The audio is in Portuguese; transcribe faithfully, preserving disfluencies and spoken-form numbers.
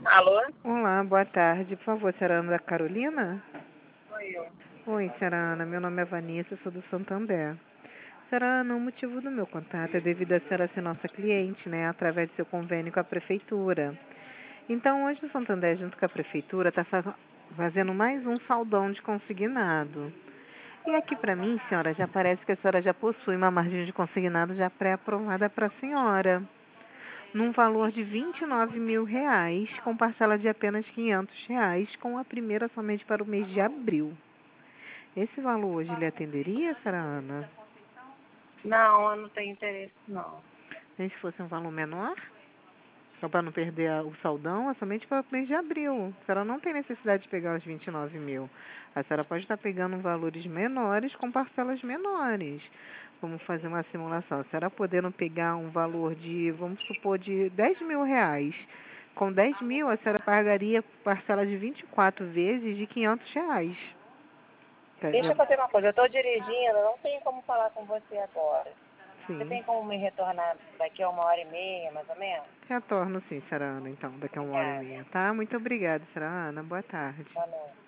Alô? Olá, boa tarde. Por favor, senhora Ana Carolina? Sou eu. Oi, senhora Ana. Meu nome é Vanessa, eu sou do Santander. Senhora Ana, o motivo do meu contato é devido a senhora ser nossa cliente, né, através do seu convênio com a prefeitura. Então, hoje o Santander, junto com a prefeitura, está fazendo mais um saldão de consignado. E aqui para mim, senhora, já parece que a senhora já possui uma margem de consignado já pré-aprovada para a senhora, num valor de vinte e nove mil reais, com parcela de apenas quinhentos reais, com a primeira somente para o mês de abril. Esse valor hoje lhe atenderia, senhora Ana? Não, eu não tenho interesse, não. Nem se fosse um valor menor? Só para não perder a- o saldão, é somente para o mês de abril. A senhora não tem necessidade de pegar os vinte e nove mil. A senhora pode estar pegando valores menores com parcelas menores. Vamos fazer uma simulação. A senhora podendo pegar um valor de, vamos supor, de dez mil reais. Com dez mil, a senhora pagaria parcela de vinte e quatro vezes de quinhentos reais. Tá, Deixa já- eu fazer uma coisa. Eu estou dirigindo, não tenho como falar com você agora. Você Sim. tem como me retornar daqui a uma hora e meia, mais ou menos? Retorno sim, senhora Ana, então, daqui a uma hora e Obrigada. meia, tá? Muito obrigada, senhora Ana. Boa tarde. Boa noite.